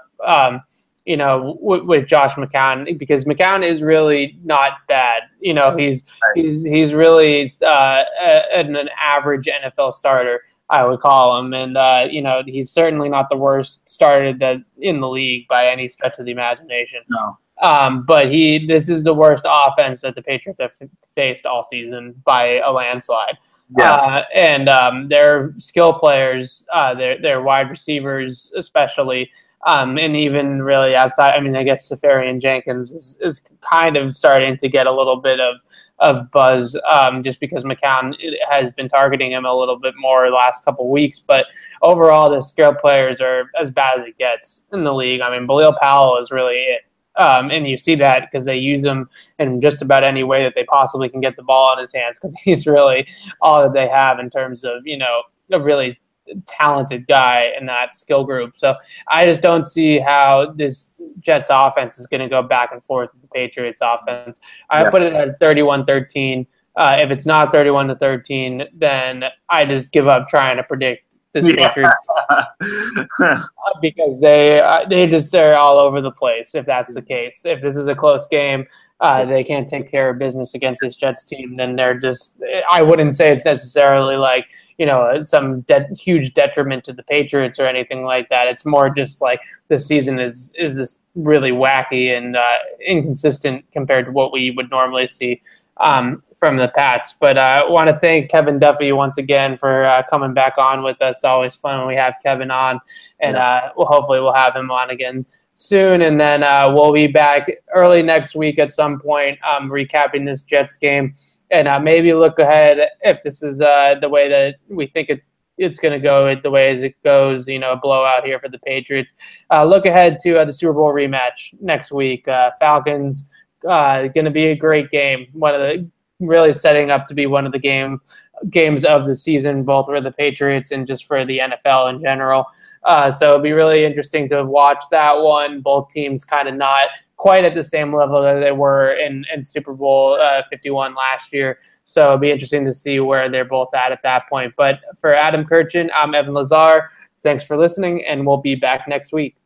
with Josh McCown, because McCown is really not bad. He's really an average NFL starter, I would call him, and he's certainly not the worst starter in the league by any stretch of the imagination. No. But this is the worst offense that the Patriots have faced all season by a landslide. Yeah. And their skill players, their wide receivers especially, And even really outside, I mean, I guess Safarian Jenkins is kind of starting to get a little bit of buzz just because McCown has been targeting him a little bit more the last couple of weeks. But overall, the skill players are as bad as it gets in the league. I mean, Balil Powell is really it. And you see that because they use him in just about any way that they possibly can get the ball in his hands, because he's really all that they have in terms of, a really talented guy in that skill group. So I just don't see how this Jets offense is going to go back and forth with the Patriots offense. I put it at 31-13. If it's not 31-13, then I just give up trying to predict this Patriots because they just are all over the place. If that's the case, if this is a close game, they can't take care of business against this Jets team, then they're just. I wouldn't say it's necessarily like some huge detriment to the Patriots or anything like that. It's more just like the season is this really wacky and inconsistent compared to what we would normally see from the Pats. But I want to thank Kevin Duffy once again for coming back on with us. It's always fun when we have Kevin on, and hopefully we'll have him on again soon. And then we'll be back early next week at some point recapping this Jets game, and maybe look ahead if this is the way that we think it's going to go, the way as it goes, a blowout here for the Patriots. Look ahead to the Super Bowl rematch next week. Falcons, going to be a great game. Really setting up to be one of the games of the season, both for the Patriots and just for the NFL in general. So it'll be really interesting to watch that one. Both teams kind of not quite at the same level that they were in Super Bowl 51 last year. So it'll be interesting to see where they're both at that point. But for Adam Kirchin, I'm Evan Lazar. Thanks for listening, and we'll be back next week.